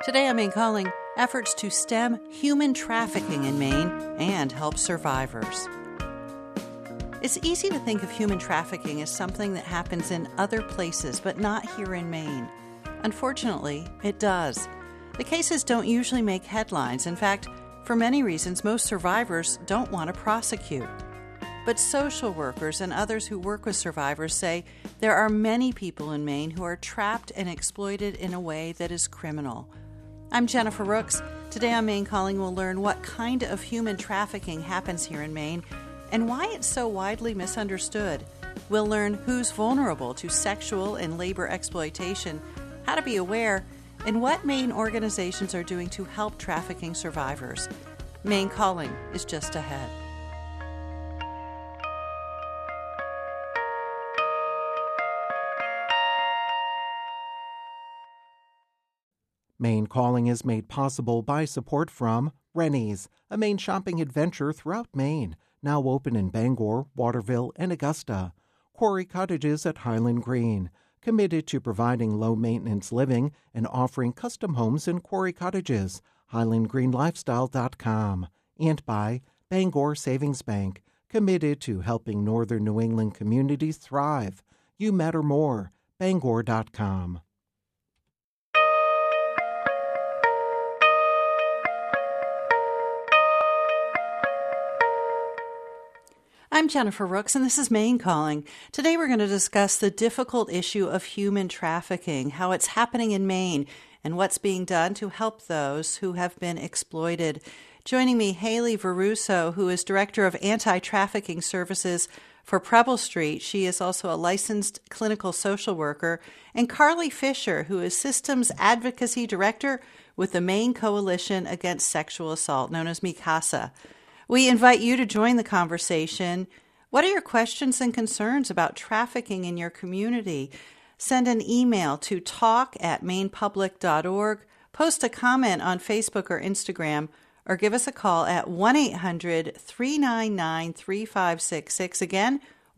Today I'm calling efforts to stem human trafficking in Maine and help survivors. It's easy to think of human trafficking as something that happens in other places, but not here in Maine. Unfortunately, it does. The cases don't usually make headlines. In fact, for many reasons, most survivors don't want to prosecute. But social workers and others who work with survivors say there are many people in Maine who are trapped and exploited in a way that is criminal. I'm Jennifer Rooks. Today on Maine Calling, we'll learn what kind of human trafficking happens here in Maine and why it's so widely misunderstood. We'll learn who's vulnerable to sexual and labor exploitation, how to be aware, and what Maine organizations are doing to help trafficking survivors. Maine Calling is just ahead. Maine Calling is made possible by support from Rennie's, a Maine shopping adventure throughout Maine, now open in Bangor, Waterville, and Augusta. Quarry Cottages at Highland Green, committed to providing low-maintenance living and offering custom homes in Quarry Cottages, highlandgreenlifestyle.com. And by Bangor Savings Bank, committed to helping northern New England communities thrive. You matter more, bangor.com. I'm Jennifer Rooks, and this is Maine Calling. Today we're going to discuss the difficult issue of human trafficking, how it's happening in Maine, and what's being done to help those who have been exploited. Joining me, Haley Veruso, who is Director of Anti-Trafficking Services for Preble Street. She is also a licensed clinical social worker. And Carly Fisher, who is Systems Advocacy Director with the Maine Coalition Against Sexual Assault, known as MICASA. We invite you to join the conversation. What are your questions and concerns about trafficking in your community? Send an email to talk@mainepublic.org, post a comment on Facebook or Instagram, or give us a call at 1-800-399-3566. Again,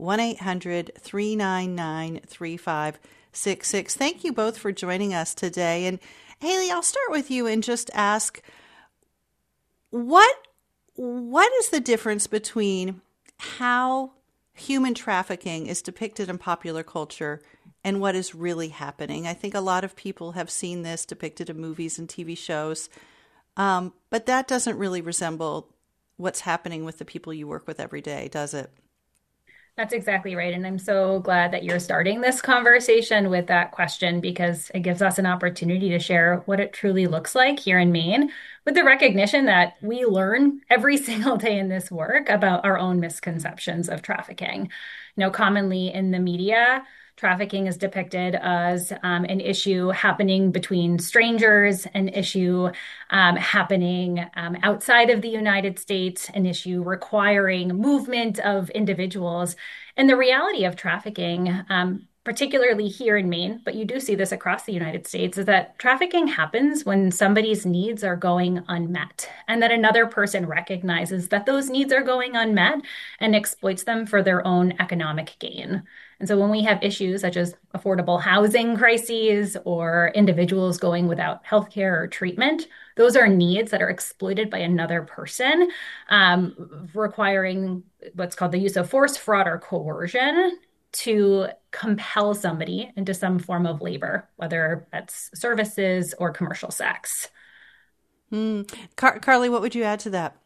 1-800-399-3566. Thank you both for joining us today. And Haley, I'll start with you and just ask, what is the difference between how human trafficking is depicted in popular culture and what is really happening? I think a lot of people have seen this depicted in movies and TV shows, but that doesn't really resemble what's happening with the people you work with every day, does it? That's exactly right. And I'm so glad that you're starting this conversation with that question, because it gives us an opportunity to share what it truly looks like here in Maine, with the recognition that we learn every single day in this work about our own misconceptions of trafficking. Commonly in the media, trafficking is depicted as an issue happening between strangers, an issue happening outside of the United States, an issue requiring movement of individuals. And the reality of trafficking, particularly here in Maine, but you do see this across the United States, is that trafficking happens when somebody's needs are going unmet, and that another person recognizes that those needs are going unmet and exploits them for their own economic gain. And so when we have issues such as affordable housing crises or individuals going without healthcare or treatment, those are needs that are exploited by another person, requiring what's called the use of force, fraud, or coercion to compel somebody into some form of labor, whether that's services or commercial sex. Carly, what would you add to that?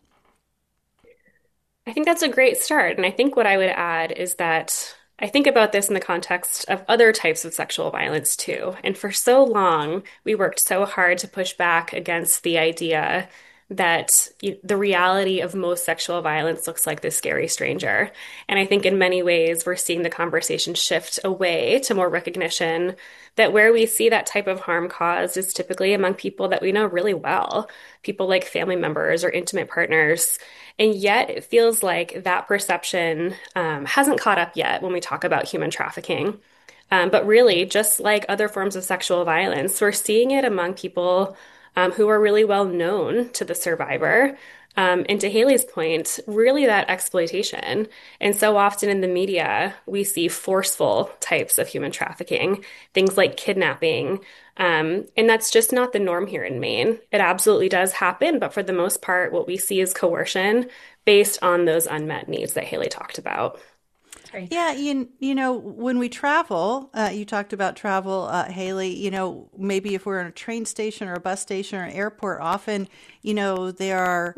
I think that's a great start. And I think what I would add is that I think about this in the context of other types of sexual violence too. And for so long, we worked so hard to push back against the idea that the reality of most sexual violence looks like this scary stranger. And I think in many ways, we're seeing the conversation shift away to more recognition that where we see that type of harm caused is typically among people that we know really well, people like family members or intimate partners. And yet it feels like that perception hasn't caught up yet when we talk about human trafficking. But really, just like other forms of sexual violence, we're seeing it among people who are really well known to the survivor, And to Haley's point, really that exploitation. And so often in the media, we see forceful types of human trafficking, things like kidnapping. And that's just not the norm here in Maine. It absolutely does happen, but for the most part, what we see is coercion based on those unmet needs that Haley talked about. Right. Yeah, when we travel, you talked about travel, Haley, maybe if we're in a train station or a bus station or an airport, often, there are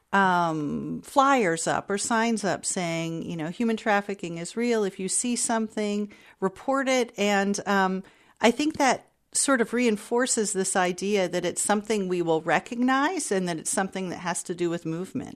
flyers up or signs up saying, human trafficking is real. If you see something, report it. And I think that sort of reinforces this idea that it's something we will recognize and that it's something that has to do with movement.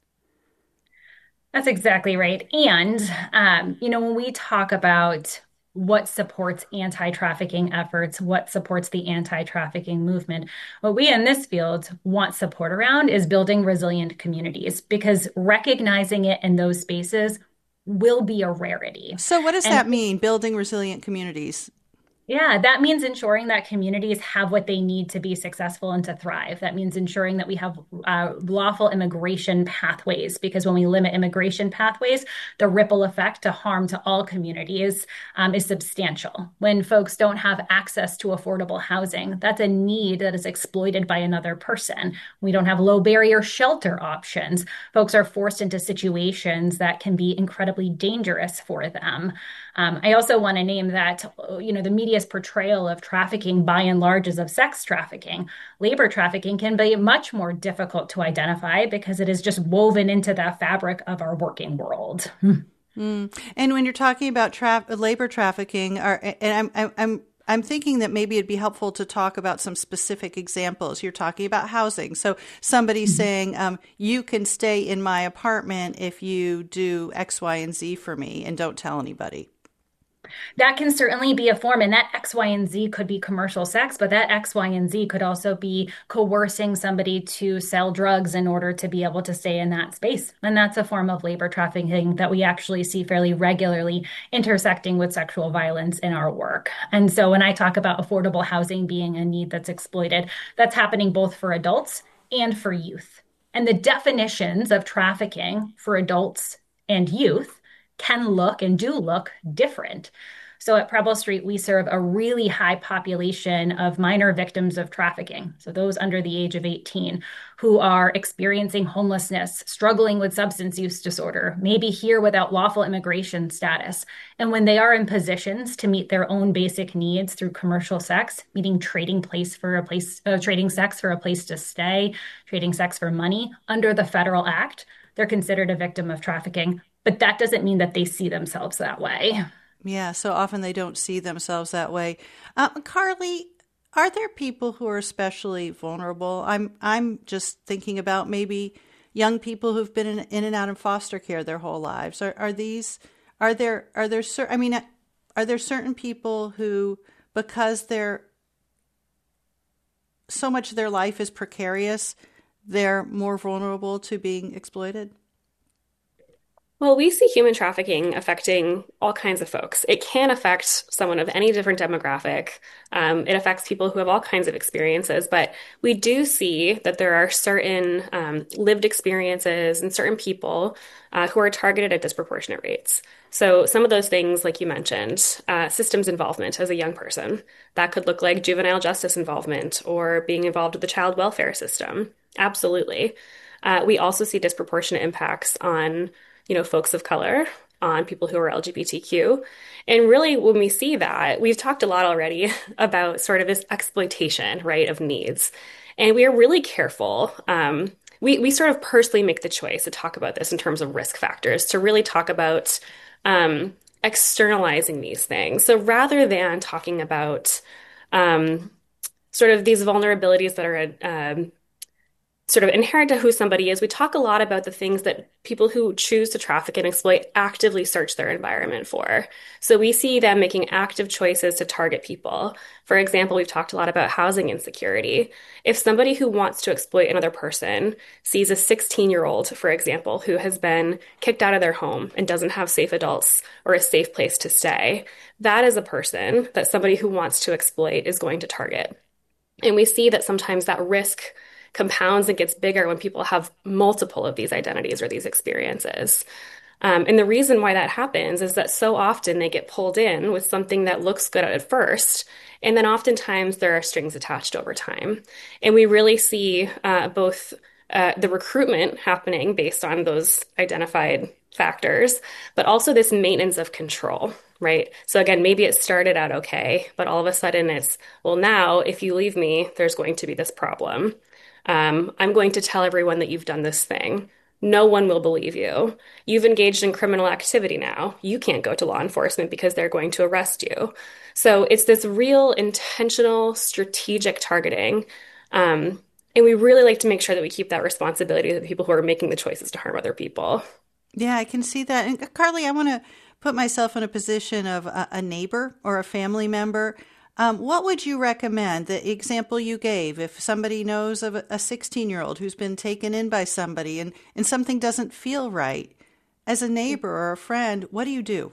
That's exactly right. And, when we talk about what supports anti-trafficking efforts, what supports the anti-trafficking movement, what we in this field want support around is building resilient communities because recognizing it in those spaces will be a rarity. So what does And that mean, building resilient communities? yeah, that means ensuring that communities have what they need to be successful and to thrive. That means ensuring that we have lawful immigration pathways, because when we limit immigration pathways, the ripple effect to harm to all communities is substantial. When folks don't have access to affordable housing, that's a need that is exploited by another person. We don't have low barrier shelter options. Folks are forced into situations that can be incredibly dangerous for them. I also want to name that, the media's portrayal of trafficking by and large is of sex trafficking. Labor trafficking can be much more difficult to identify because it is just woven into the fabric of our working world. And when you're talking about labor trafficking, and I'm thinking that maybe it'd be helpful to talk about some specific examples. You're talking about housing. So somebody's saying, you can stay in my apartment if you do X, Y, and Z for me and don't tell anybody. That can certainly be a form, and that X, Y, and Z could be commercial sex, but that X, Y, and Z could also be coercing somebody to sell drugs in order to be able to stay in that space. And that's a form of labor trafficking that we actually see fairly regularly intersecting with sexual violence in our work. And so when I talk about affordable housing being a need that's exploited, that's happening both for adults and for youth. And the definitions of trafficking for adults and youth can look and do look different. So at Preble Street, we serve a really high population of minor victims of trafficking. So those under the age of 18 who are experiencing homelessness, struggling with substance use disorder, maybe here without lawful immigration status. And when they are in positions to meet their own basic needs through commercial sex, meaning trading sex for a place to stay, trading sex for money under the federal act, they're considered a victim of trafficking. But that doesn't mean that they see themselves that way. Yeah, so often they don't see themselves that way. Carly, are there people who are especially vulnerable? I'm just thinking about maybe young people who've been in and out of foster care their whole lives. Are there certain people who, because so much of their life is precarious, they're more vulnerable to being exploited? Well, we see human trafficking affecting all kinds of folks. It can affect someone of any different demographic. It affects people who have all kinds of experiences, but we do see that there are certain lived experiences and certain people who are targeted at disproportionate rates. So some of those things, like you mentioned, systems involvement as a young person, that could look like juvenile justice involvement or being involved with the child welfare system. Absolutely. We also see disproportionate impacts on folks of color, on people who are LGBTQ. And really, when we see that, we've talked a lot already about sort of this exploitation, right, of needs. And we are really careful. We sort of personally make the choice to talk about this in terms of risk factors, to really talk about externalizing these things. So rather than talking about sort of these vulnerabilities that are sort of inherent to who somebody is, we talk a lot about the things that people who choose to traffic and exploit actively search their environment for. So we see them making active choices to target people. For example, we've talked a lot about housing insecurity. If somebody who wants to exploit another person sees a 16-year-old, for example, who has been kicked out of their home and doesn't have safe adults or a safe place to stay, that is a person that somebody who wants to exploit is going to target. And we see that sometimes that risk compounds and gets bigger when people have multiple of these identities or these experiences. And the reason why that happens is that so often they get pulled in with something that looks good at first, and then oftentimes there are strings attached over time. And we really see both the recruitment happening based on those identified factors, but also this maintenance of control, right? So again, maybe it started out okay, but all of a sudden it's, well, now if you leave me, there's going to be this problem. I'm going to tell everyone that you've done this thing. No one will believe you. You've engaged in criminal activity now. You can't go to law enforcement because they're going to arrest you. So it's this real intentional strategic targeting. And we really like to make sure that we keep that responsibility to the people who are making the choices to harm other people. Yeah, I can see that. And Carly, I want to put myself in a position of a neighbor or a family member. What would you recommend? The example you gave, if somebody knows of a 16-year-old who's been taken in by somebody and something doesn't feel right, as a neighbor or a friend, what do you do?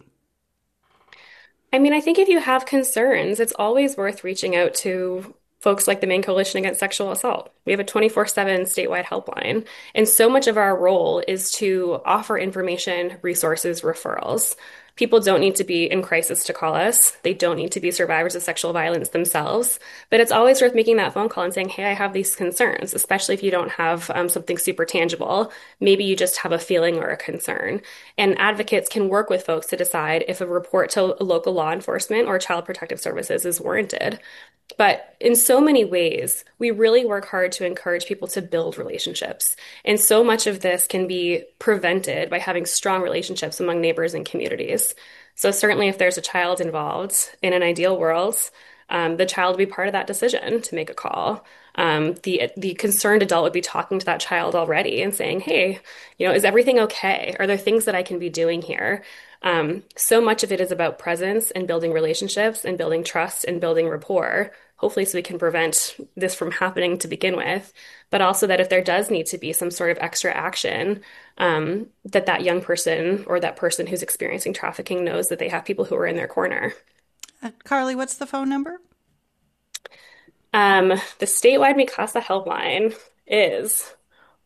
I mean, I think if you have concerns, it's always worth reaching out to folks like the Maine Coalition Against Sexual Assault. We have a 24/7 statewide helpline. And so much of our role is to offer information, resources, referrals. People don't need to be in crisis to call us. They don't need to be survivors of sexual violence themselves. But it's always worth making that phone call and saying, hey, I have these concerns, especially if you don't have something super tangible. Maybe you just have a feeling or a concern. And advocates can work with folks to decide if a report to local law enforcement or child protective services is warranted. But in so many ways, we really work hard to encourage people to build relationships. And so much of this can be prevented by having strong relationships among neighbors and communities. So certainly if there's a child involved, in an ideal world, the child would be part of that decision to make a call. The concerned adult would be talking to that child already and saying, hey, is everything okay? Are there things that I can be doing here? So much of it is about presence and building relationships and building trust and building rapport, hopefully so we can prevent this from happening to begin with, but also that if there does need to be some sort of extra action, that young person or that person who's experiencing trafficking knows that they have people who are in their corner. Carly, what's the phone number? The statewide MICASA helpline is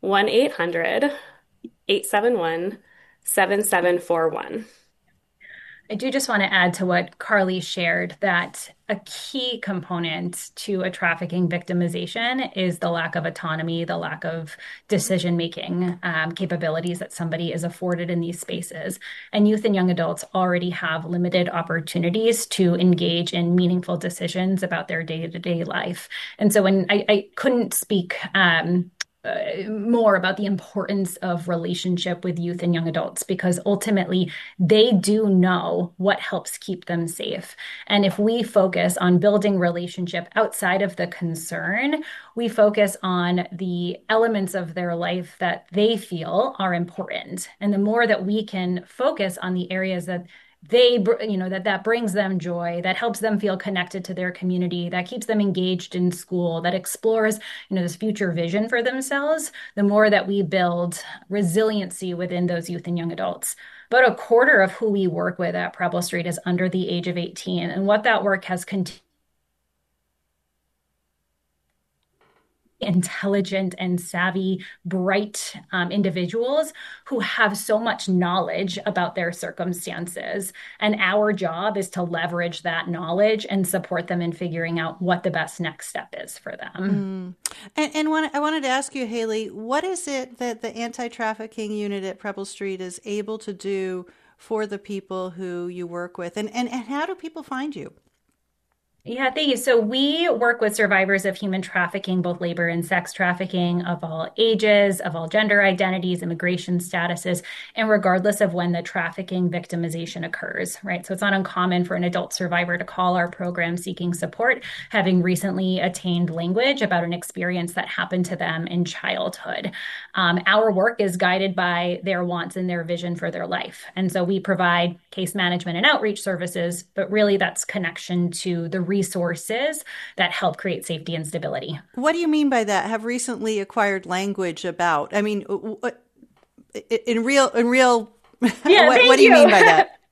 1-800-871-7741. I do just want to add to what Carly shared that a key component to a trafficking victimization is the lack of autonomy, the lack of decision-making capabilities that somebody is afforded in these spaces. And youth and young adults already have limited opportunities to engage in meaningful decisions about their day-to-day life. And so when I couldn't speak more about the importance of relationship with youth and young adults, because ultimately they do know what helps keep them safe. And if we focus on building relationship outside of the concern, we focus on the elements of their life that they feel are important. And the more that we can focus on the areas that that brings them joy, that helps them feel connected to their community, that keeps them engaged in school, that explores, this future vision for themselves, the more that we build resiliency within those youth and young adults. About a quarter of who we work with at Preble Street is under the age of 18. And what that work has continued, intelligent and savvy, bright individuals who have so much knowledge about their circumstances. And our job is to leverage that knowledge and support them in figuring out what the best next step is for them. And I wanted to ask you, Haley, what is it that the anti-trafficking unit at Preble Street is able to do for the people who you work with? And how do people find you? Yeah, thank you. So we work with survivors of human trafficking, both labor and sex trafficking, of all ages, of all gender identities, immigration statuses, and regardless of when the trafficking victimization occurs, right? So it's not uncommon for an adult survivor to call our program seeking support, having recently attained language about an experience that happened to them in childhood. Our work is guided by their wants and their vision for their life. And so we provide case management and outreach services, but really that's connection to the resources that help create safety and stability. What do you mean by that? Have recently acquired language about? I mean, in real. Yeah, what do you mean by that?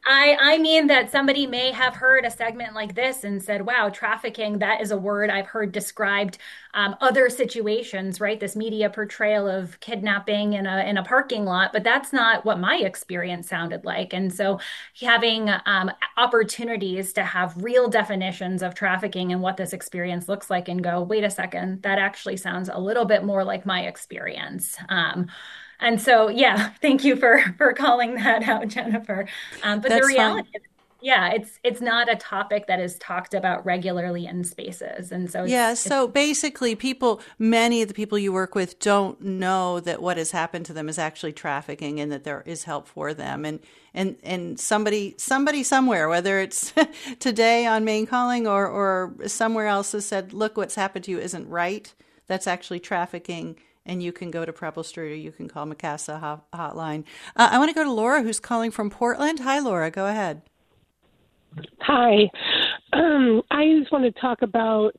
I mean that somebody may have heard a segment like this and said, wow, trafficking, that is a word I've heard described other situations, right? This media portrayal of kidnapping in a parking lot, but that's not what my experience sounded like. And so having opportunities to have real definitions of trafficking and what this experience looks like and go, wait a second, that actually sounds a little bit more like my experience. And so, yeah, thank you for calling that out, Jennifer. But the That's fine. reality is, yeah, it's not a topic that is talked about regularly in spaces. And so Yeah, it's so basically many of the people you work with don't know that what has happened to them is actually trafficking and that there is help for them. And somebody somewhere, whether it's today on Maine Calling or somewhere else, has said, look, what's happened to you isn't right. That's actually trafficking. And you can go to Preble Street or you can call Mikasa hotline. I want to go to Laura, who's calling from Portland. Hi, Laura. Go ahead. Hi. I just want to talk about,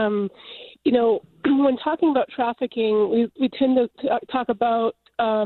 when talking about trafficking, we tend to talk about,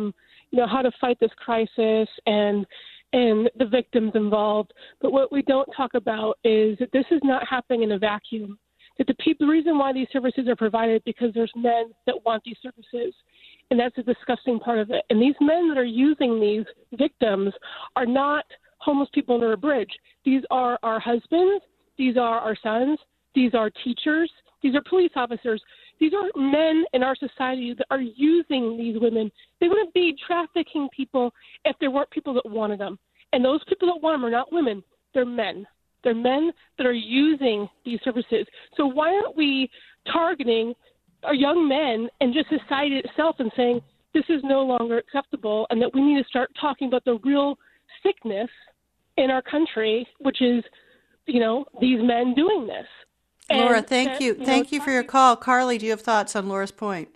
how to fight this crisis and the victims involved. But what we don't talk about is that this is not happening in a vacuum. That the reason why these services are provided because there's men that want these services. And that's a disgusting part of it. And these men that are using these victims are not homeless people under a bridge. These are our husbands. These are our sons. These are teachers. These are police officers. These are men in our society that are using these women. They wouldn't be trafficking people if there weren't people that wanted them. And those people that want them are not women. They're men. They're men that are using these services. So why aren't we targeting our young men and just society itself and saying this is no longer acceptable and that we need to start talking about the real sickness in our country, which is, these men doing this. Laura, thank you. Thank you for your call. Carly, do you have thoughts on Laura's point?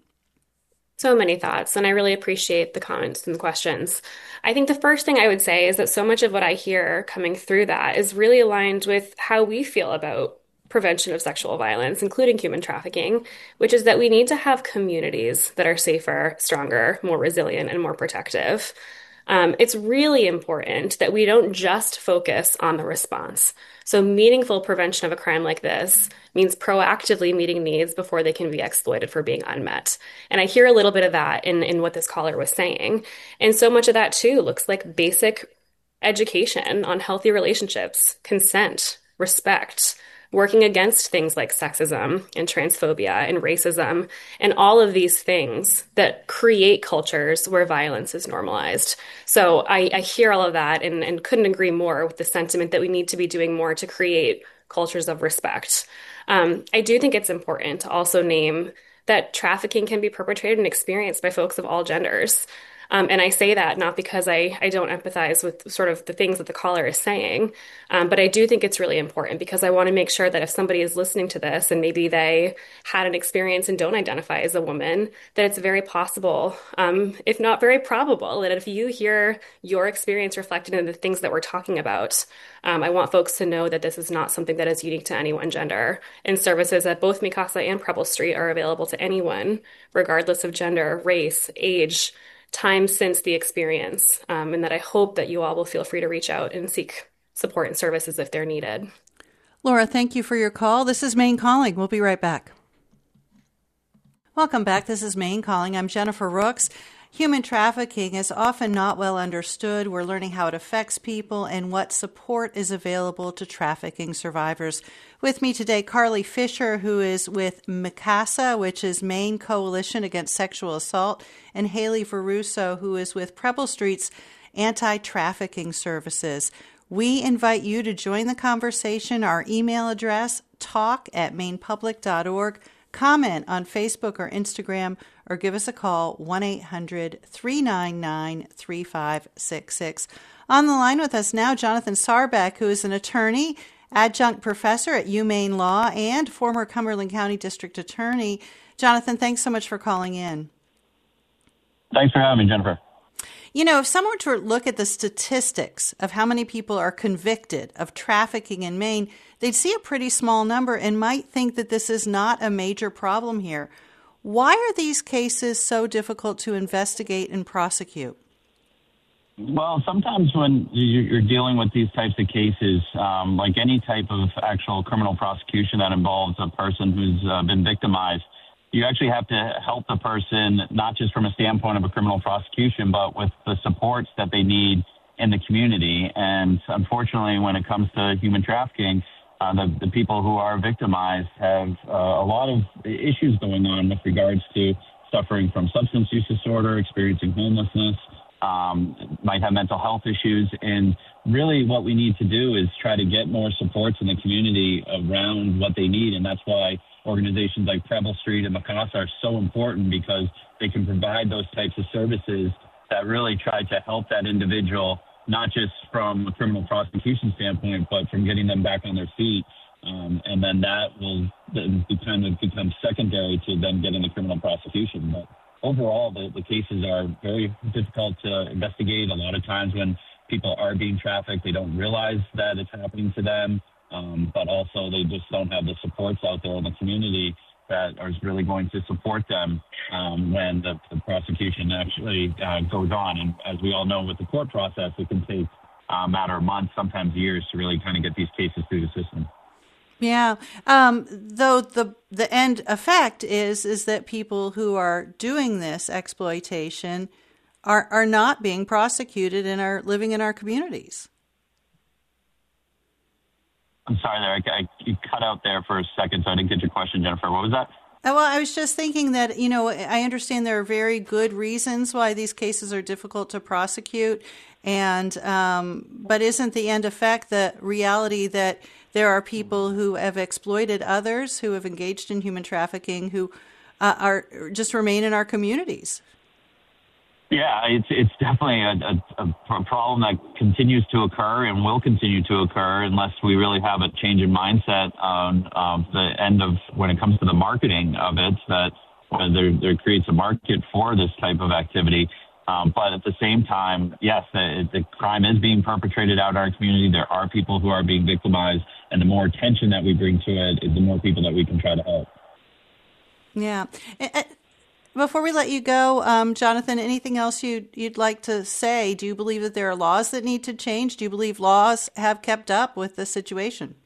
So many thoughts, and I really appreciate the comments and the questions. I think the first thing I would say is that so much of what I hear coming through that is really aligned with how we feel about prevention of sexual violence, including human trafficking, which is that we need to have communities that are safer, stronger, more resilient, and more protective. It's really important that we don't just focus on the response. So meaningful prevention of a crime like this means proactively meeting needs before they can be exploited for being unmet. And I hear a little bit of that in what this caller was saying. And so much of that too looks like basic education on healthy relationships, consent, respect, working against things like sexism and transphobia and racism, and all of these things that create cultures where violence is normalized. So I hear all of that and couldn't agree more with the sentiment that we need to be doing more to create cultures of respect. I do think it's important to also name that trafficking can be perpetrated and experienced by folks of all genders. And I say that not because I don't empathize with sort of the things that the caller is saying, but I do think it's really important because I want to make sure that if somebody is listening to this and maybe they had an experience and don't identify as a woman, that it's very possible, if not very probable, that if you hear your experience reflected in the things that we're talking about, I want folks to know that this is not something that is unique to any one gender. And services at both Mikasa and Preble Street are available to anyone, regardless of gender, race, age, time since the experience, and that I hope that you all will feel free to reach out and seek support and services if they're needed. Laura, thank you for your call. This is Maine Calling. We'll be right back. Welcome back. This is Maine Calling. I'm Jennifer Rooks. Human trafficking is often not well understood. We're learning how it affects people and what support is available to trafficking survivors. With me today, Carly Fisher, who is with Mikasa, which is Maine Coalition Against Sexual Assault, and Haley Veruso, who is with Preble Street's Anti-Trafficking Services. We invite you to join the conversation. Our email address, talk@mainepublic.org. Comment on Facebook or Instagram, or give us a call, 1-800-399-3566. On the line with us now, Jonathan Sarbeck, who is an attorney, adjunct professor at UMaine Law, and former Cumberland County District Attorney. Jonathan, thanks so much for calling in. Thanks for having me, Jennifer. You know, if someone were to look at the statistics of how many people are convicted of trafficking in Maine, they'd see a pretty small number and might think that this is not a major problem here. Why are these cases so difficult to investigate and prosecute? Well, sometimes when you're dealing with these types of cases, like any type of actual criminal prosecution that involves a person who's been victimized, you actually have to help the person, not just from a standpoint of a criminal prosecution, but with the supports that they need in the community. And unfortunately, when it comes to human trafficking, the people who are victimized have a lot of issues going on with regards to suffering from substance use disorder, experiencing homelessness, might have mental health issues. And really what we need to do is try to get more supports in the community around what they need. And that's why organizations like Preble Street and MCASA are so important, because they can provide those types of services that really try to help that individual, not just from a criminal prosecution standpoint, but from getting them back on their feet. And then that will then become secondary to them getting the criminal prosecution. But overall, the cases are very difficult to investigate. A lot of times when people are being trafficked, they don't realize that it's happening to them, but also they just don't have the supports out there in the community that are really going to support them when the prosecution actually goes on. And as we all know, with the court process, it can take a matter of months, sometimes years, to really kind of get these cases through the system. Yeah. Though the end effect is that people who are doing this exploitation are not being prosecuted and are living in our communities. I'm sorry there. You cut out there for a second, so I didn't get your question, Jennifer. What was that? Well, I was just thinking that, I understand there are very good reasons why these cases are difficult to prosecute. And but isn't the end effect the reality that there are people who have exploited others, who have engaged in human trafficking, who are just remain in our communities? Yeah, it's definitely a problem that continues to occur and will continue to occur unless we really have a change in mindset on the end of when it comes to the marketing of it, that there creates a market for this type of activity. But at the same time, yes, the crime is being perpetrated out in our community. There are people who are being victimized, and the more attention that we bring to it, the more people that we can try to help. Yeah. Before we let you go, Jonathan, anything else you'd like to say? Do you believe that there are laws that need to change? Do you believe laws have kept up with the situation?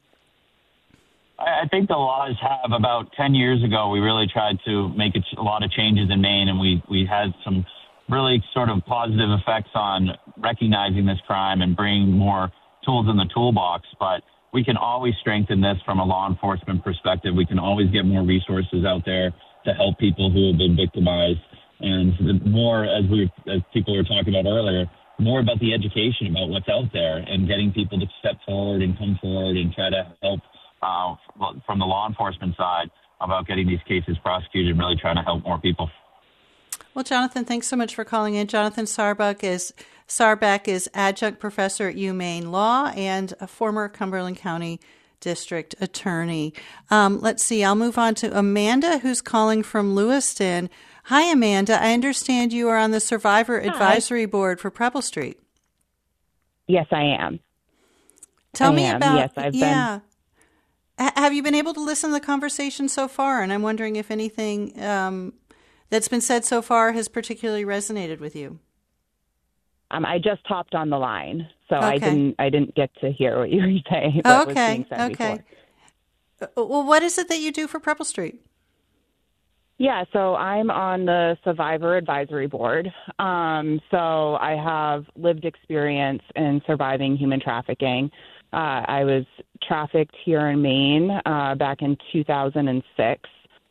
I think the laws have. About 10 years ago, we really tried to make a lot of changes in Maine, and we had some really sort of positive effects on recognizing this crime and bringing more tools in the toolbox. But we can always strengthen this from a law enforcement perspective. We can always get more resources out there to help people who have been victimized. And the more, as people were talking about earlier, more about the education about what's out there and getting people to step forward and come forward and try to help from the law enforcement side about getting these cases prosecuted and really trying to help more people. Well, Jonathan, thanks so much for calling in. Jonathan Sarbach is adjunct professor at UMaine Law and a former Cumberland County District Attorney. Let's see, I'll move on to Amanda, who's calling from Lewiston. Hi, Amanda. I understand you are on the Survivor Advisory Board for Preble Street. Yes, I am. Tell me about, yes, I've been. Have you been able to listen to the conversation so far? And I'm wondering if anything that's been said so far has particularly resonated with you. I just hopped on the line, so okay. I didn't get to hear what you were saying. What was being said before. Well, what is it that you do for Preble Street? Yeah, so I'm on the Survivor Advisory Board. So I have lived experience in surviving human trafficking. I was trafficked here in Maine back in 2006,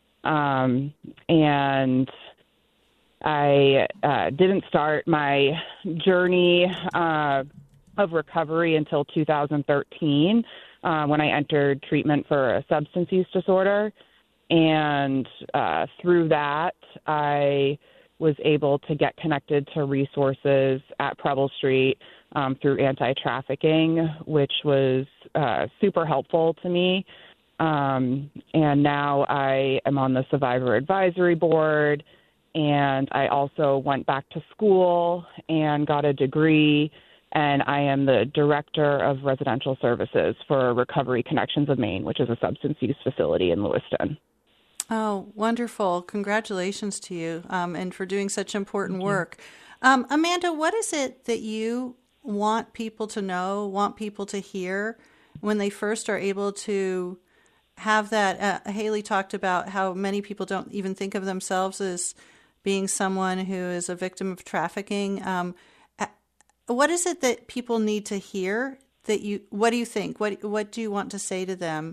and I didn't start my journey of recovery until 2013 when I entered treatment for a substance use disorder. And through that, I was able to get connected to resources at Preble Street through anti-trafficking, which was super helpful to me. And now I am on the Survivor Advisory Board, and I also went back to school and got a degree, and I am the Director of Residential Services for Recovery Connections of Maine, which is a substance use facility in Lewiston. Oh, wonderful. Congratulations to you and for doing such important work. Amanda, what is it that you want people to know, want people to hear when they first are able to have that? Haley talked about how many people don't even think of themselves as being someone who is a victim of trafficking. What is it that people need to hear? What do you think? What do you want to say to them?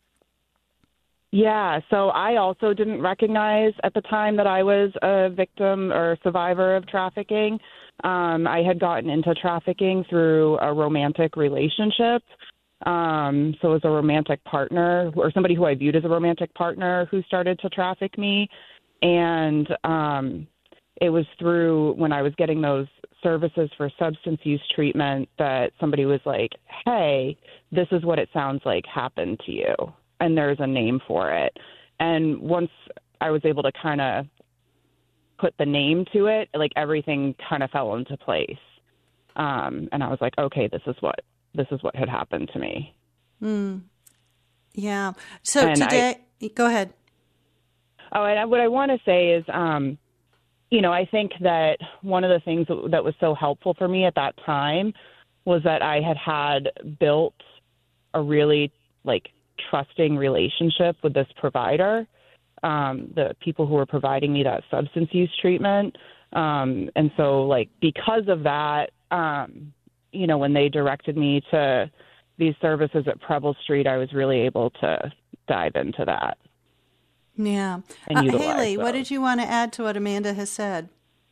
Yeah, so I also didn't recognize at the time that I was a victim or survivor of trafficking. I had gotten into trafficking through a romantic relationship. So it was a romantic partner or somebody who I viewed as a romantic partner who started to traffic me. And it was through when I was getting those services for substance use treatment that somebody was like, hey, this is what it sounds like happened to you. And there's a name for it. And once I was able to kind of put the name to it, like everything kind of fell into place. And I was like, okay, this is what had happened to me. Yeah. So and today, go ahead. Oh, and what I want to say is, I think that one of the things that was so helpful for me at that time was that I had built a really trusting relationship with this provider, the people who were providing me that substance use treatment. And so because of that, when they directed me to these services at Preble Street, I was really able to dive into that. Yeah. Haley, what did you want to add to what Amanda has said?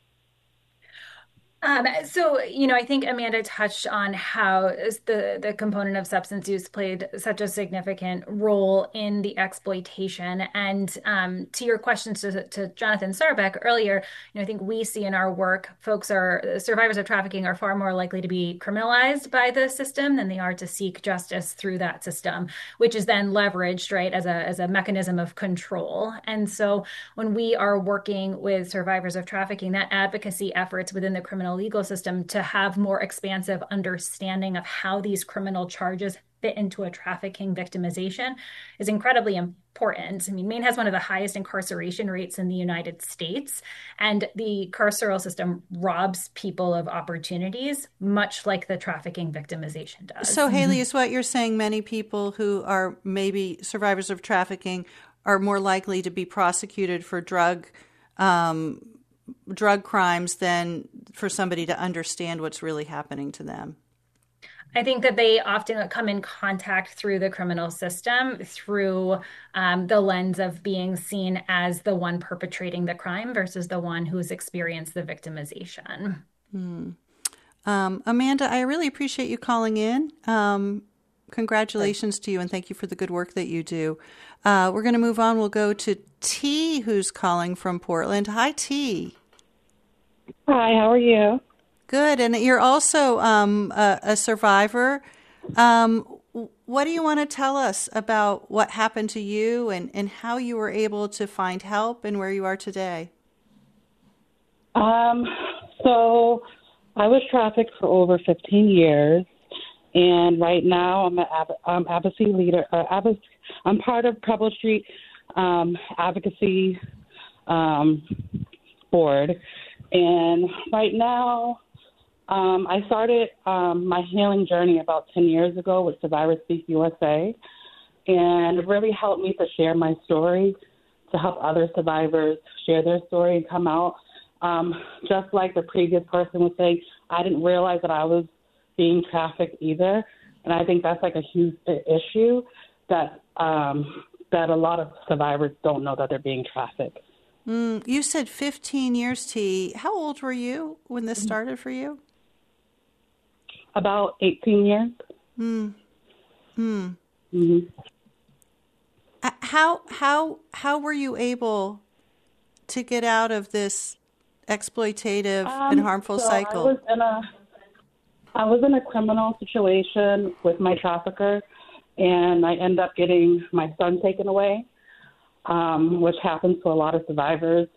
So, I think Amanda touched on how the component of substance use played such a significant role in the exploitation. And to your questions to Jonathan Sarbeck earlier, I think we see in our work, survivors of trafficking are far more likely to be criminalized by the system than they are to seek justice through that system, which is then leveraged, right, as a mechanism of control. And so when we are working with survivors of trafficking, that advocacy efforts within the criminal legal system to have more expansive understanding of how these criminal charges fit into a trafficking victimization is incredibly important. I mean, Maine has one of the highest incarceration rates in the United States, and the carceral system robs people of opportunities, much like the trafficking victimization does. So, Haley, is what you're saying many people who are maybe survivors of trafficking are more likely to be prosecuted for drug crimes than for somebody to understand what's really happening to them? I think that they often come in contact through the criminal system, through the lens of being seen as the one perpetrating the crime versus the one who's experienced the victimization. Amanda, I really appreciate you calling in. Congratulations to you, and thank you for the good work that you do. We're going to move on. We'll go to T, who's calling from Portland. Hi, T. Hi, how are you? Good, and you're also a survivor. What do you want to tell us about what happened to you and how you were able to find help and where you are today? So I was trafficked for over 15 years. And right now, I'm advocacy leader. I'm part of Preble Street advocacy board. And right now, I started my healing journey about 10 years ago with Survivors Speak USA, and it really helped me to share my story, to help other survivors share their story and come out. Just like the previous person was saying, I didn't realize that I was being trafficked either, and I think that's a huge issue that that a lot of survivors don't know that they're being trafficked. You said 15 years, T. How old were you when this started for you? About 18 years. Mm-hmm. How were you able to get out of this exploitative and harmful cycle? I was in a criminal situation with my trafficker, and I ended up getting my son taken away, which happens to a lot of survivors.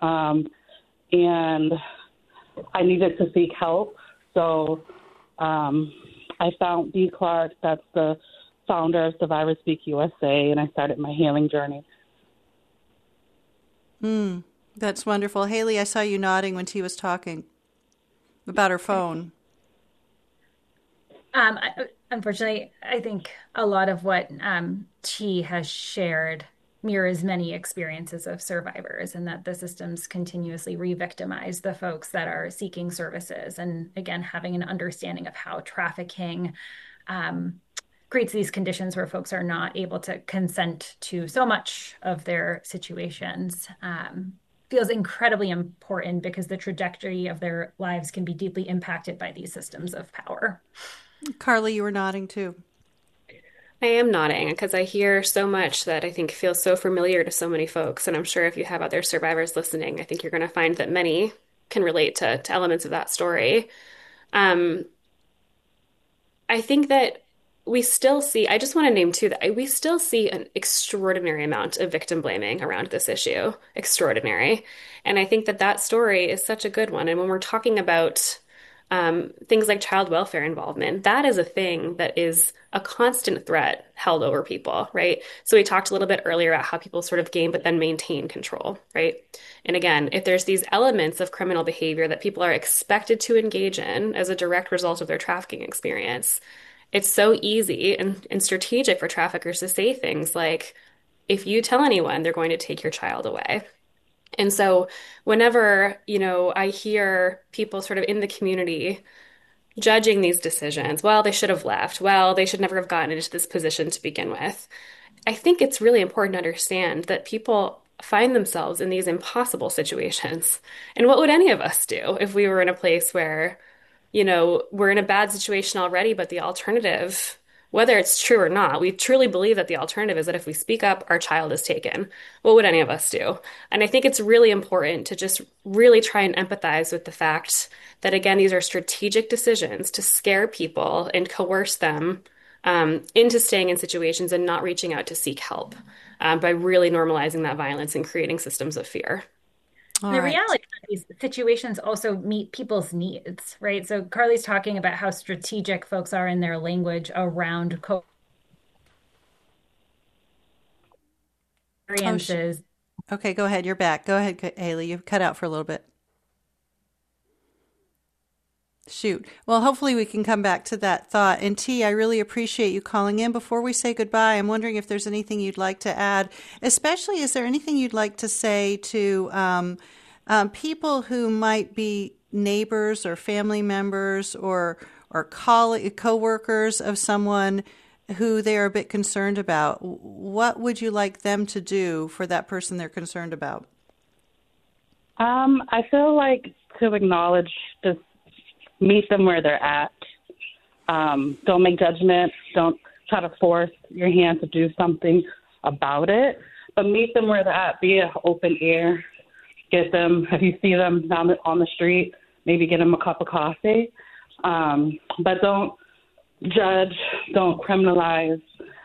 And I needed to seek help. So I found Dee Clark, that's the founder of Survivors Speak USA, and I started my healing journey. That's wonderful. Haley, I saw you nodding when T was talking. about her phone. Unfortunately, I think a lot of what T has shared mirrors many experiences of survivors, and that the systems continuously re-victimize the folks that are seeking services. And again, having an understanding of how trafficking creates these conditions where folks are not able to consent to so much of their situations feels incredibly important, because the trajectory of their lives can be deeply impacted by these systems of power. Carly, you were nodding too. I am nodding because I hear so much that I think feels so familiar to so many folks. And I'm sure if you have other survivors listening, I think you're going to find that many can relate to elements of that story. I think that we still see, I just want to name too, that we still see an extraordinary amount of victim blaming around this issue. Extraordinary. And I think that that story is such a good one. And when we're talking about things like child welfare involvement, that is a thing that is a constant threat held over people, right? So we talked a little bit earlier about how people sort of gain but then maintain control, right? And again, if there's these elements of criminal behavior that people are expected to engage in as a direct result of their trafficking experience, it's so easy and strategic for traffickers to say things like, if you tell anyone, they're going to take your child away. And so whenever, I hear people sort of in the community judging these decisions, well, they should have left. Well, they should never have gotten into this position to begin with. I think it's really important to understand that people find themselves in these impossible situations. And what would any of us do if we were in a place where, we're in a bad situation already, but the alternative, whether it's true or not, we truly believe that the alternative is that if we speak up, our child is taken. What would any of us do? And I think it's really important to just really try and empathize with the fact that, again, these are strategic decisions to scare people and coerce them into staying in situations and not reaching out to seek help by really normalizing that violence and creating systems of fear. The reality is these situations also meet people's needs, right? So Carly's talking about how strategic folks are in their language around experiences. Okay, go ahead. You're back. Go ahead, Haley. You've cut out for a little bit. Shoot. Well, hopefully we can come back to that thought. And T, I really appreciate you calling in. Before we say goodbye, I'm wondering if there's anything you'd like to add, especially is there anything you'd like to say to people who might be neighbors or family members or co-workers of someone who they're a bit concerned about? What would you like them to do for that person they're concerned about? I feel like to acknowledge this, meet them where they're at. Don't make judgments. Don't try to force your hand to do something about it, but meet them where they're at. Be an open ear. Get them, if you see them down on the street, maybe get them a cup of coffee. But don't judge, don't criminalize,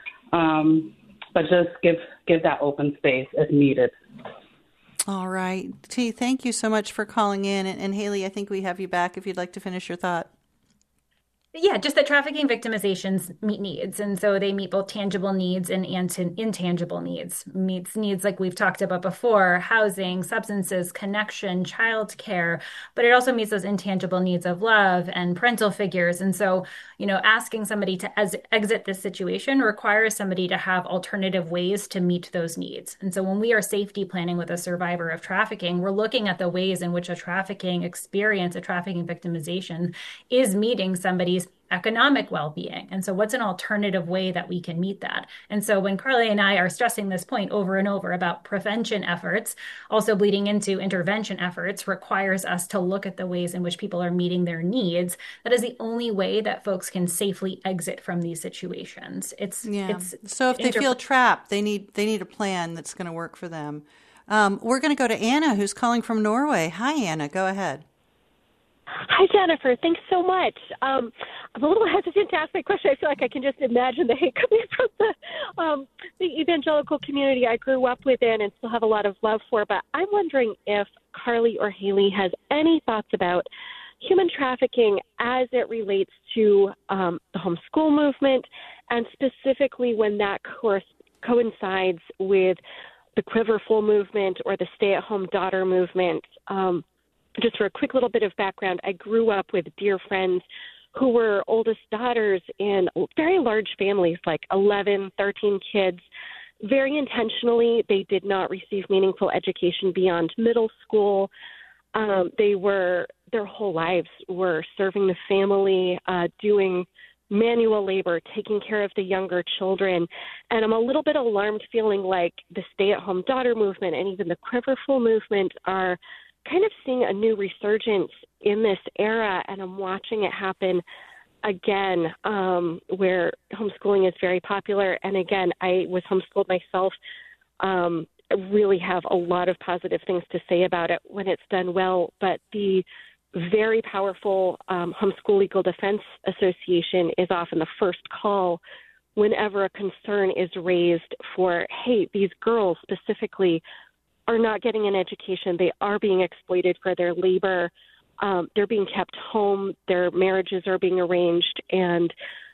but just give that open space as needed. All right. T, thank you so much for calling in. And Haley, I think we have you back if you'd like to finish your thought. Yeah, just that trafficking victimizations meet needs. And so they meet both tangible needs and intangible needs. Meets needs like we've talked about before, housing, substances, connection, childcare, but it also meets those intangible needs of love and parental figures. And so, asking somebody to exit this situation requires somebody to have alternative ways to meet those needs. And so when we are safety planning with a survivor of trafficking, we're looking at the ways in which a trafficking experience, a trafficking victimization is meeting somebody's economic well-being. And so what's an alternative way that we can meet that? And so when Carly and I are stressing this point over and over about prevention efforts, also bleeding into intervention efforts requires us to look at the ways in which people are meeting their needs. That is the only way that folks can safely exit from these situations. So if they feel trapped, they need a plan that's going to work for them. We're going to go to Anna, who's calling from Norway. Hi, Anna. Go ahead. Hi, Jennifer. Thanks so much. I'm a little hesitant to ask my question. I feel like I can just imagine the hate coming from the evangelical community I grew up within and still have a lot of love for. But I'm wondering if Carly or Haley has any thoughts about human trafficking as it relates to the homeschool movement, and specifically when that coincides with the Quiverful movement or the stay-at-home daughter movement. just for a quick little bit of background, I grew up with dear friends who were oldest daughters in very large families, like 11, 13 kids. Very intentionally, they did not receive meaningful education beyond middle school. Their whole lives were serving the family, doing manual labor, taking care of the younger children. And I'm a little bit alarmed, feeling like the stay-at-home daughter movement and even the Quiverful movement are kind of seeing a new resurgence in this era. And I'm watching it happen again, where homeschooling is very popular. And again, I was homeschooled myself. I really have a lot of positive things to say about it when it's done well. But the very powerful Homeschool Legal Defense Association is often the first call whenever a concern is raised for, hey, these girls specifically are not getting an education. They are being exploited for their labor. They're being kept home. Their marriages are being arranged. And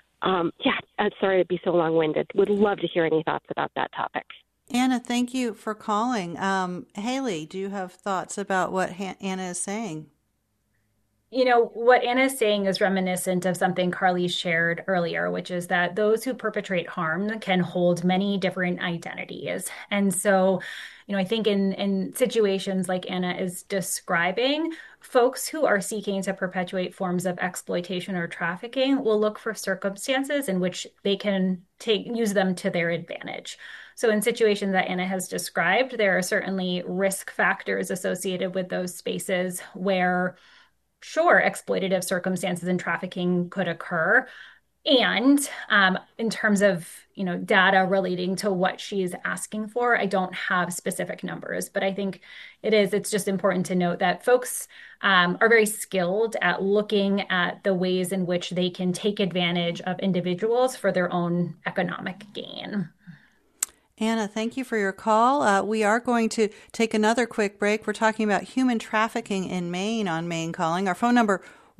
sorry to be so long-winded. Would love to hear any thoughts about that topic. Anna, thank you for calling. Haley, do you have thoughts about what Anna is saying? You know, what Anna is saying is reminiscent of something Carly shared earlier, which is that those who perpetrate harm can hold many different identities. And so, I think in situations like Anna is describing, folks who are seeking to perpetuate forms of exploitation or trafficking will look for circumstances in which they can use them to their advantage. So in situations that Anna has described, there are certainly risk factors associated with those spaces where, sure, exploitative circumstances and trafficking could occur. And in terms of, data relating to what she's asking for, I don't have specific numbers, but I think it's just important to note that folks are very skilled at looking at the ways in which they can take advantage of individuals for their own economic gain. Anna, thank you for your call. We are going to take another quick break. We're talking about human trafficking in Maine on Maine Calling. Our phone number,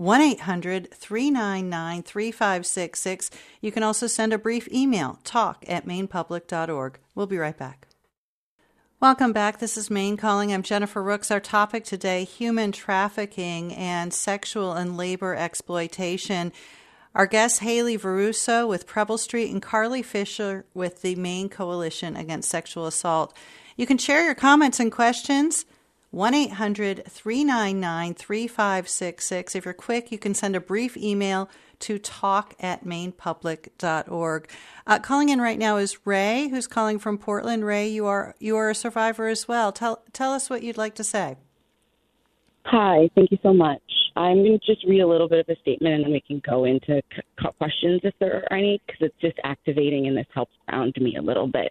1-800-399-3566. You can also send a brief email, talk@mainepublic.org. We'll be right back. Welcome back. This is Maine Calling. I'm Jennifer Rooks. Our topic today, human trafficking and sexual and labor exploitation. Our guests, Haley Veruso with Preble Street and Carly Fisher with the Maine Coalition Against Sexual Assault. You can share your comments and questions, 1-800-399-3566. If you're quick, you can send a brief email to talk@mainepublic.org. Calling in right now is Ray, who's calling from Portland. Ray, you are a survivor as well. Tell us what you'd like to say. Hi, thank you so much. I'm going to just read a little bit of a statement and then we can go into questions if there are any, because it's just activating and this helps ground me a little bit.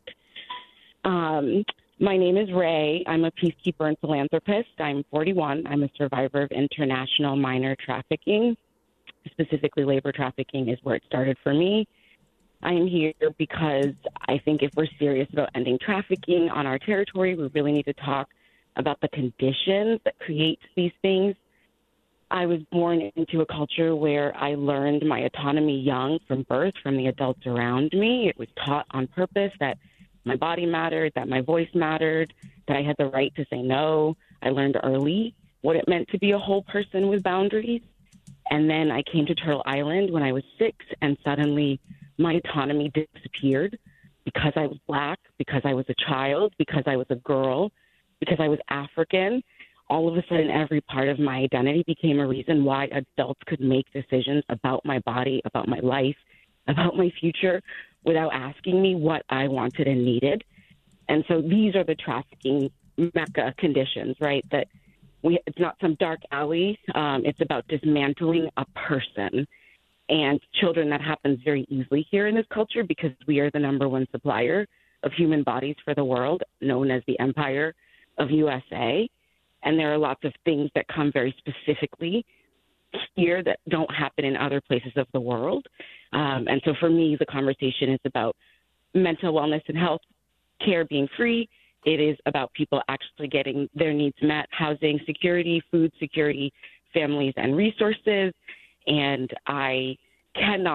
My name is Ray. I'm a peacekeeper and philanthropist. I'm 41. I'm a survivor of international minor trafficking. Specifically, labor trafficking is where it started for me. I am here because I think if we're serious about ending trafficking on our territory, we really need to talk about the conditions that create these things. I was born into a culture where I learned my autonomy young from birth from the adults around me. It was taught on purpose that my body mattered, that my voice mattered, that I had the right to say no. I learned early what it meant to be a whole person with boundaries. And then I came to Turtle Island when I was 6, and suddenly my autonomy disappeared because I was Black, because I was a child, because I was a girl, because I was African. All of a sudden, every part of my identity became a reason why adults could make decisions about my body, about my life, about my future, without asking me what I wanted and needed. And so these are the trafficking mecca conditions, right? That it's not some dark alley. It's about dismantling a person. And children, that happens very easily here in this culture because we are the number one supplier of human bodies for the world, known as the Empire of USA. And there are lots of things that come very specifically here that don't happen in other places of the world. And so for me, the conversation is about mental wellness and health care being free. It is about people actually getting their needs met, housing security, food security, families and resources. And I cannot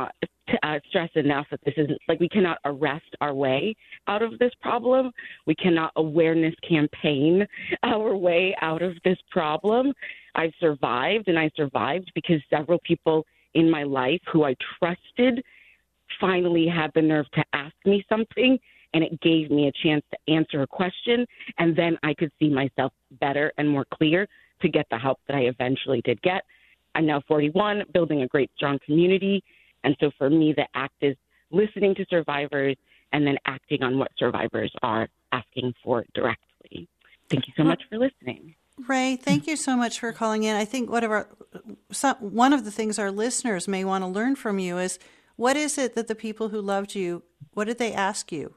stress enough that this isn't like we cannot arrest our way out of this problem. We cannot awareness campaign our way out of this problem. I've survived, and I survived because several people in my life who I trusted finally had the nerve to ask me something, and it gave me a chance to answer a question, and then I could see myself better and more clear to get the help that I eventually did get. I'm now 41, building a great, strong community. And so for me, the act is listening to survivors and then acting on what survivors are asking for directly. Thank you so much for listening. Ray, thank you so much for calling in. I think one of the things our listeners may want to learn from you is, what is it that the people who loved you, what did they ask you?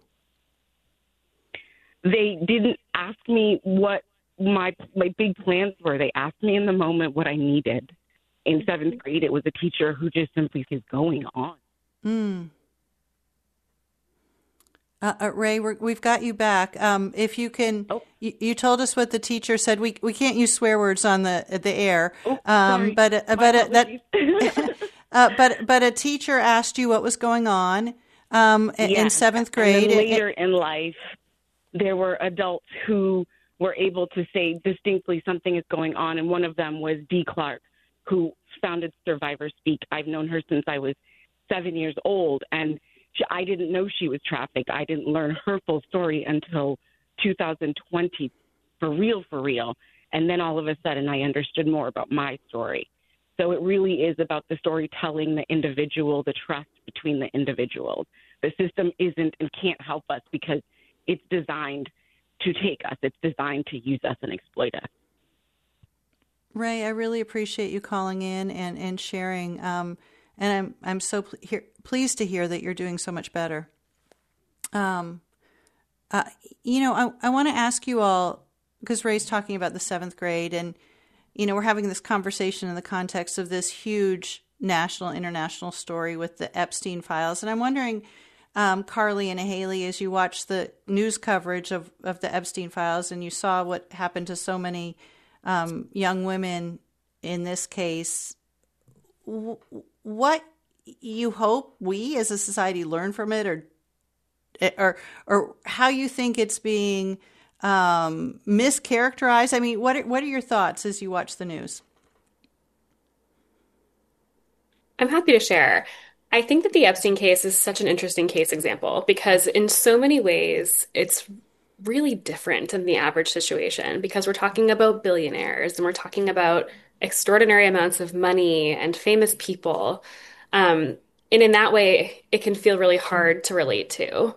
They didn't ask me what my big plans were. They asked me in the moment what I needed. In 7th grade, it was a teacher who just simply says, going on. Ray, we've got you back. If you can, you told us what the teacher said. We can't use swear words on the air. But a teacher asked you what was going on in 7th grade. And then later in life, there were adults who were able to say distinctly something is going on, and one of them was Dee Clark, who founded Survivor Speak. I've known her since I was 7 years old, and I didn't know she was trafficked. I didn't learn her full story until 2020, for real. And then all of a sudden I understood more about my story. So it really is about the storytelling, the individual, the trust between the individuals. The system isn't and can't help us because it's designed to take us. It's designed to use us and exploit us. Ray, I really appreciate you calling in and sharing. And I'm so pleased to hear that you're doing so much better. I want to ask you all, because Ray's talking about the 7th grade, and, we're having this conversation in the context of this huge national, international story with the Epstein files. And I'm wondering, Carly and Haley, as you watched the news coverage of the Epstein files and you saw what happened to so many young women in this case, what you hope we as a society learn from it, or how you think it's being mischaracterized? I mean, what are your thoughts as you watch the news? I'm happy to share. I think that the Epstein case is such an interesting case example because in so many ways it's really different than the average situation, because we're talking about billionaires and we're talking about extraordinary amounts of money and famous people. And in that way, it can feel really hard to relate to.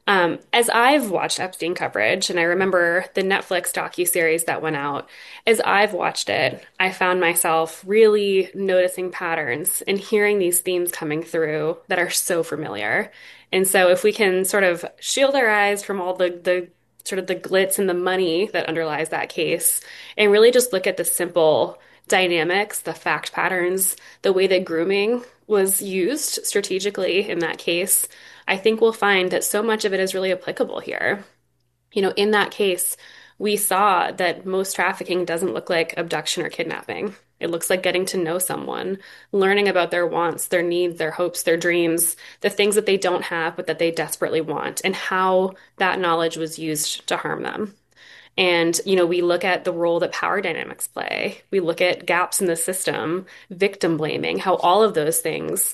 As I've watched Epstein coverage, and I remember the Netflix docuseries that went out, as I've watched it, I found myself really noticing patterns and hearing these themes coming through that are so familiar. And so if we can sort of shield our eyes from all the sort of the glitz and the money that underlies that case, and really just look at the simple dynamics, the fact patterns, the way that grooming was used strategically in that case, I think we'll find that so much of it is really applicable here. In that case, we saw that most trafficking doesn't look like abduction or kidnapping. It looks like getting to know someone, learning about their wants, their needs, their hopes, their dreams, the things that they don't have but that they desperately want, and how that knowledge was used to harm them. And, we look at the role that power dynamics play. We look at gaps in the system, victim blaming, how all of those things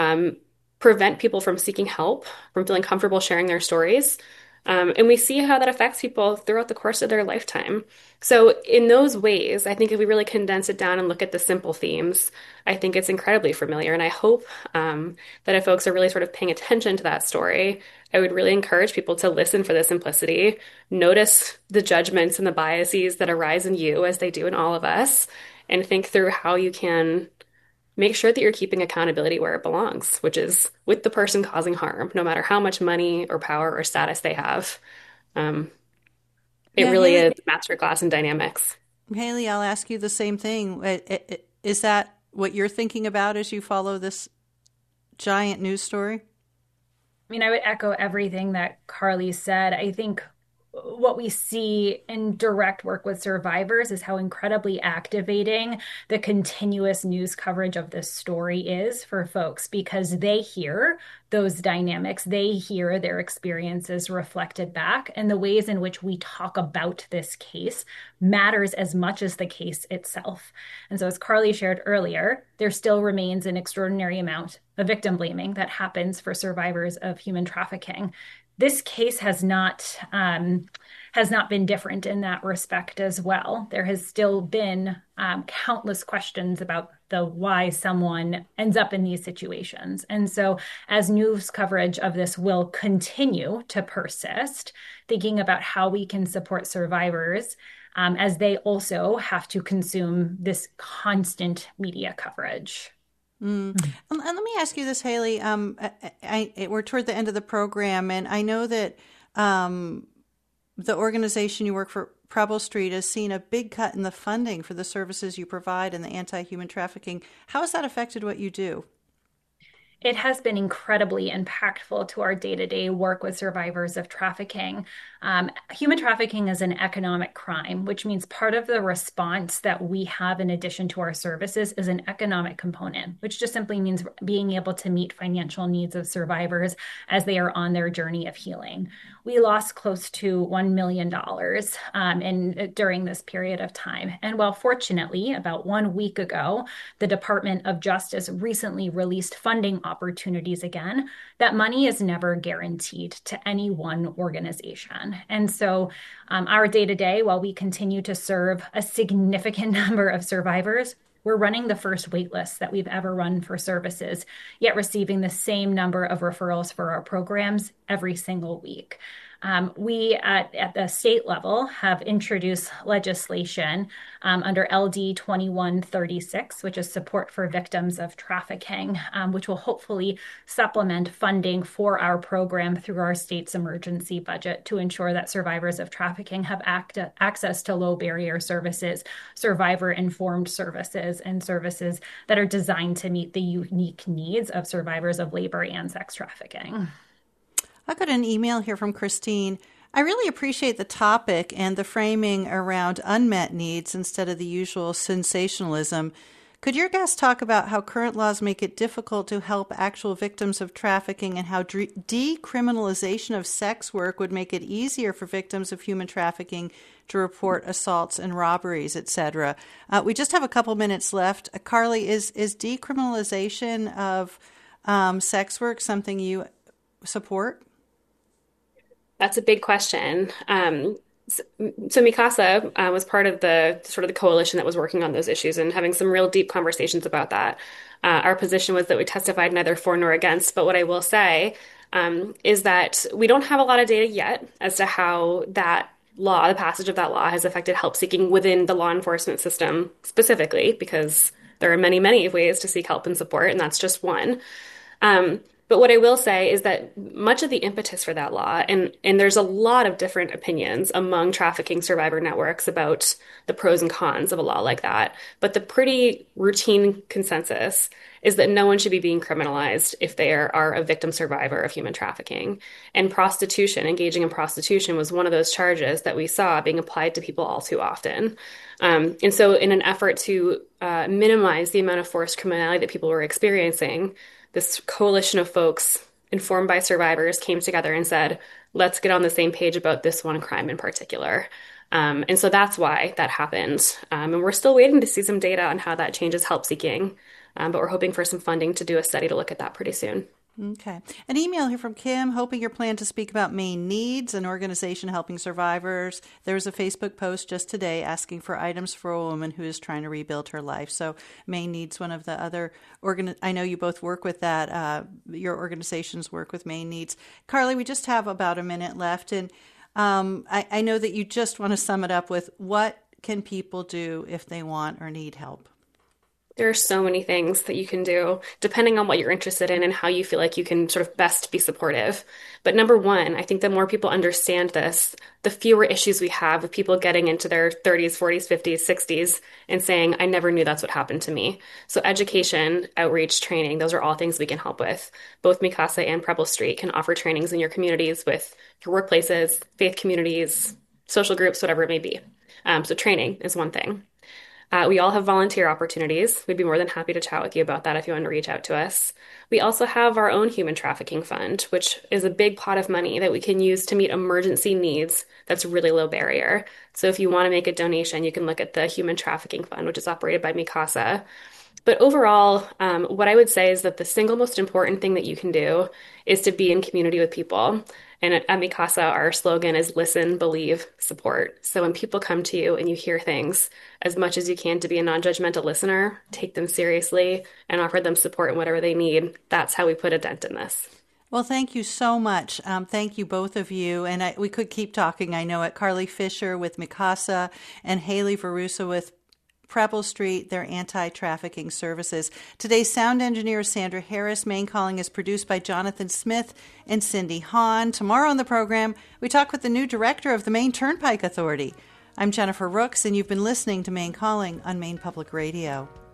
prevent people from seeking help, from feeling comfortable sharing their stories. And we see how that affects people throughout the course of their lifetime. So in those ways, I think if we really condense it down and look at the simple themes, I think it's incredibly familiar. And I hope that if folks are really sort of paying attention to that story, I would really encourage people to listen for the simplicity, notice the judgments and the biases that arise in you as they do in all of us, and think through how you can make sure that you're keeping accountability where it belongs, which is with the person causing harm, no matter how much money or power or status they have. It really is a masterclass in dynamics. Haley, I'll ask you the same thing. Is that what you're thinking about as you follow this giant news story? I mean, I would echo everything that Carly said. I think what we see in direct work with survivors is how incredibly activating the continuous news coverage of this story is for folks, because they hear those dynamics, they hear their experiences reflected back, and the ways in which we talk about this case matters as much as the case itself. And so, as Carly shared earlier, there still remains an extraordinary amount of victim blaming that happens for survivors of human trafficking. This case has not been different in that respect as well. There has still been countless questions about the why someone ends up in these situations. And so as news coverage of this will continue to persist, thinking about how we can support survivors as they also have to consume this constant media coverage. And let me ask you this, Haley. We're toward the end of the program, and I know that the organization you work for, Preble Street, has seen a big cut in the funding for the services you provide in the anti-human trafficking. How has that affected what you do? It has been incredibly impactful to our day-to-day work with survivors of trafficking. Human trafficking is an economic crime, which means part of the response that we have in addition to our services is an economic component, which just simply means being able to meet financial needs of survivors as they are on their journey of healing. We lost close to $1 million during this period of time. And while fortunately, about 1 week ago, the Department of Justice recently released funding opportunities again, that money is never guaranteed to any one organization. And so our day-to-day, while we continue to serve a significant number of survivors, we're running the first wait list that we've ever run for services, yet receiving the same number of referrals for our programs every single week. We at the state level have introduced legislation under LD 2136, which is support for victims of trafficking, which will hopefully supplement funding for our program through our state's emergency budget to ensure that survivors of trafficking have access to low barrier services, survivor informed services, and services that are designed to meet the unique needs of survivors of labor and sex trafficking. I got an email here from Christine. I really appreciate the topic and the framing around unmet needs instead of the usual sensationalism. Could your guest talk about how current laws make it difficult to help actual victims of trafficking and how decriminalization of sex work would make it easier for victims of human trafficking to report assaults and robberies, etc.? We just have a couple minutes left. Carly, is decriminalization of sex work something you support? That's a big question. So MICASA was part of the coalition that was working on those issues and having some real deep conversations about that. Our position was that we testified neither for nor against. But what I will say is that we don't have a lot of data yet as to how that law, the passage of that law, has affected help seeking within the law enforcement system specifically, because there are many, many ways to seek help and support, and that's just one. But what I will say is that much of the impetus for that law, and there's a lot of different opinions among trafficking survivor networks about the pros and cons of a law like that, but the pretty routine consensus is that no one should be being criminalized if they are a victim survivor of human trafficking. And prostitution, engaging in prostitution, was one of those charges that we saw being applied to people all too often. And so in an effort to minimize the amount of forced criminality that people were experiencing, this coalition of folks informed by survivors came together and said, let's get on the same page about this one crime in particular. And so that's why that happened. And we're still waiting to see some data on how that changes help seeking. But we're hoping for some funding to do a study to look at that pretty soon. Okay. An email here from Kim, hoping your plan to speak about Maine Needs, an organization helping survivors. There was a Facebook post just today asking for items for a woman who is trying to rebuild her life. So Maine Needs, one of the other I know you both work with that. Your organizations work with Maine Needs. Carly, we just have about a minute left. And I know that you just want to sum it up with what can people do if they want or need help? There are so many things that you can do depending on what you're interested in and how you feel like you can sort of best be supportive. But number one, I think the more people understand this, the fewer issues we have with people getting into their 30s, 40s, 50s, 60s and saying, I never knew that's what happened to me. So education, outreach, training, those are all things we can help with. Both Mi Casa and Preble Street can offer trainings in your communities with your workplaces, faith communities, social groups, whatever it may be. So training is one thing. We all have volunteer opportunities. We'd be more than happy to chat with you about that if you want to reach out to us. We also have our own human trafficking fund, which is a big pot of money that we can use to meet emergency needs that's really low barrier. So if you want to make a donation, you can look at the human trafficking fund, which is operated by Mi Casa. But overall, what I would say is that the single most important thing that you can do is to be in community with people. And at Mi Casa, our slogan is listen, believe, support. So when people come to you and you hear things, as much as you can to be a non-judgmental listener, take them seriously and offer them support in whatever they need. That's how we put a dent in this. Well, thank you so much. Thank you, both of you. And we could keep talking. I know at Carly Fisher with Mi Casa and Haley Verusa with Preble Street, their anti-trafficking services. Today's sound engineer is Sandra Harris. Maine Calling is produced by Jonathan Smith and Cindy Hahn. Tomorrow on the program, we talk with the new director of the Maine Turnpike Authority. I'm Jennifer Rooks, and you've been listening to Maine Calling on Maine Public Radio.